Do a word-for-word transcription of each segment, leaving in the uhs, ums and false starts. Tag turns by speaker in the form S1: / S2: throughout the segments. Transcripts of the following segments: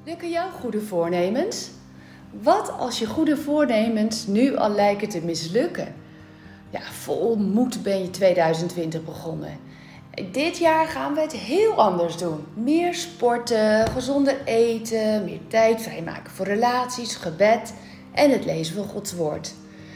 S1: Lukken jouw goede voornemens? Wat als je goede voornemens nu al lijken te mislukken? Ja, vol moed ben je tweeduizend twintig begonnen. Dit jaar gaan we het heel anders doen. Meer sporten, gezonder eten, meer tijd vrijmaken voor relaties, gebed en het lezen van Gods woord.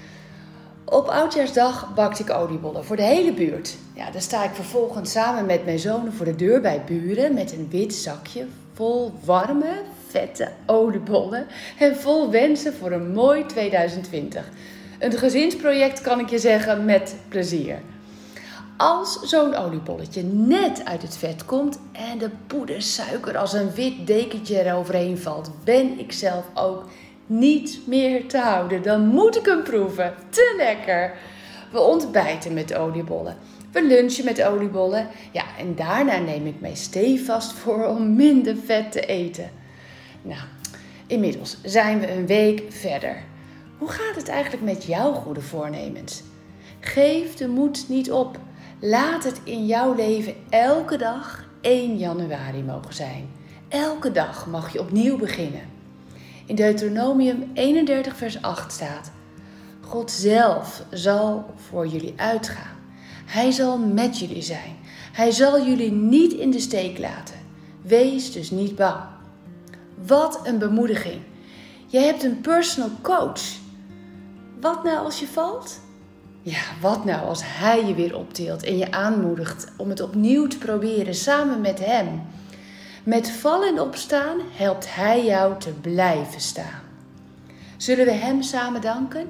S1: Op Oudjaarsdag bakte ik oliebollen voor de hele buurt. Ja, dan sta ik vervolgens samen met mijn zonen voor de deur bij buren met een wit zakje vol warme, vette oliebollen en vol wensen voor een mooi tweeduizend twintig. Een gezinsproject, kan ik je zeggen, met plezier. Als zo'n oliebolletje net uit het vet komt en de poedersuiker als een wit dekentje eroverheen valt, ben ik zelf ook niet meer te houden. Dan moet ik hem proeven. Te lekker! We ontbijten met oliebollen. We lunchen met oliebollen. Ja, en daarna neem ik mij stevast voor om minder vet te eten. Nou, inmiddels zijn we een week verder. Hoe gaat het eigenlijk met jouw goede voornemens? Geef de moed niet op. Laat het in jouw leven elke dag één januari mogen zijn. Elke dag mag je opnieuw beginnen. In Deuteronomium eenendertig vers acht staat: God zelf zal voor jullie uitgaan. Hij zal met jullie zijn. Hij zal jullie niet in de steek laten. Wees dus niet bang. Wat een bemoediging. Je hebt een personal coach. Wat nou als je valt? Ja, wat nou als hij je weer optilt en je aanmoedigt om het opnieuw te proberen samen met hem? Met vallen en opstaan helpt hij jou te blijven staan. Zullen we hem samen danken?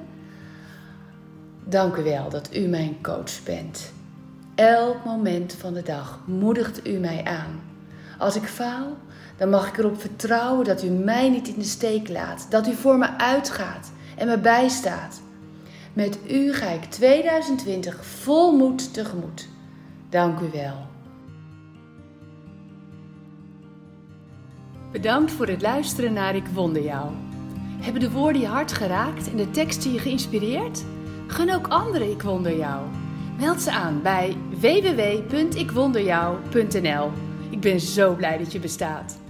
S1: Dank u wel dat u mijn coach bent. Elk moment van de dag moedigt u mij aan. Als ik faal, dan mag ik erop vertrouwen dat u mij niet in de steek laat. Dat u voor me uitgaat en me bijstaat. Met u ga ik tweeduizend twintig vol moed tegemoet. Dank u wel. Bedankt voor het luisteren naar Ik Wonder Jou. Hebben de woorden je hart geraakt en de teksten je geïnspireerd? Gun ook anderen Ik Wonder Jou. Meld ze aan bij w w w punt ik wonder jou punt n l. Ik ben zo blij dat je bestaat.